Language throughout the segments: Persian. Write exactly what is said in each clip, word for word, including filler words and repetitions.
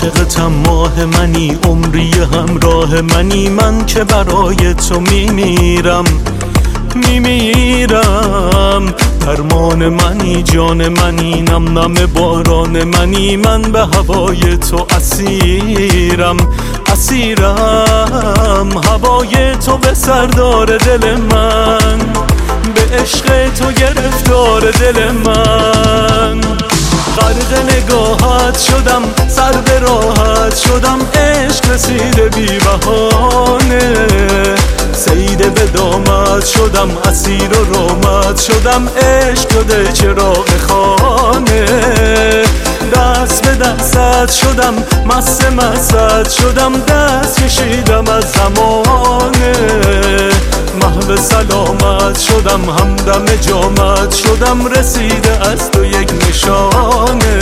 عاشقتم ماه منی، عمری همراه منی، من که برای تو میمیرم میمیرم. درمان منی، جان منی، نم نم باران منی، من به هوای تو اسیرم اسیرم. هوای تو به سردار دل من، به عشق تو گرفتار دل من. غرق نگاهت شدم، سر به راحت شدم، عشق رسیده بی بهانه. صید به دامت شدم، اسیر و رامت شدم، عشق شده چراغ خانه. دست به دستت شدم، مست مست شدم، دست کشیدم از زمانه. محو سلامت شدم، همدم جامت شدم، رسیده از تو یک نشانه.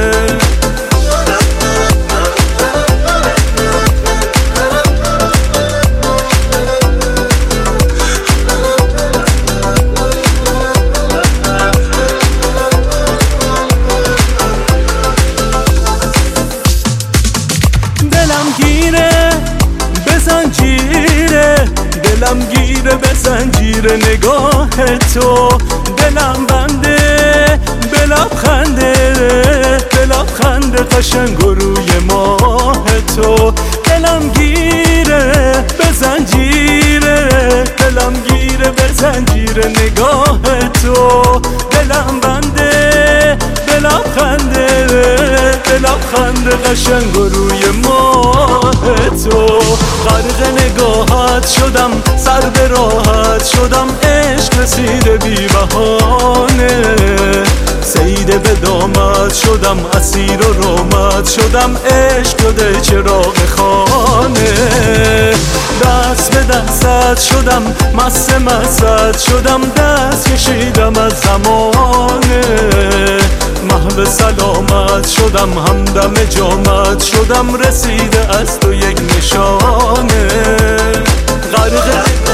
دلم گیره به زنجیره، دلم گیره به زنجیر نگاه تو، دلم بنده به لبخنده، به لبخند قشنگ و روی ماه تو. دلم گیره به زنجیره، دلم گیره به زنجیر نگاه تو، دلم بنده به لبخنده، به لبخند قشنگ و روی ماه تو. غرق نگاهت شدم، سر به راحت شدم، عشق رسیده بی بهانه. صید به دامت شدم، اسیر و رامت شدم، عشق شده چراغ خانه. دست به دستت شدم، مست مست شدم، دست کشیدم از زمانه. محو سلامت شدم، همدم جامت شدم، رسیده از تو یک نشانه. غرق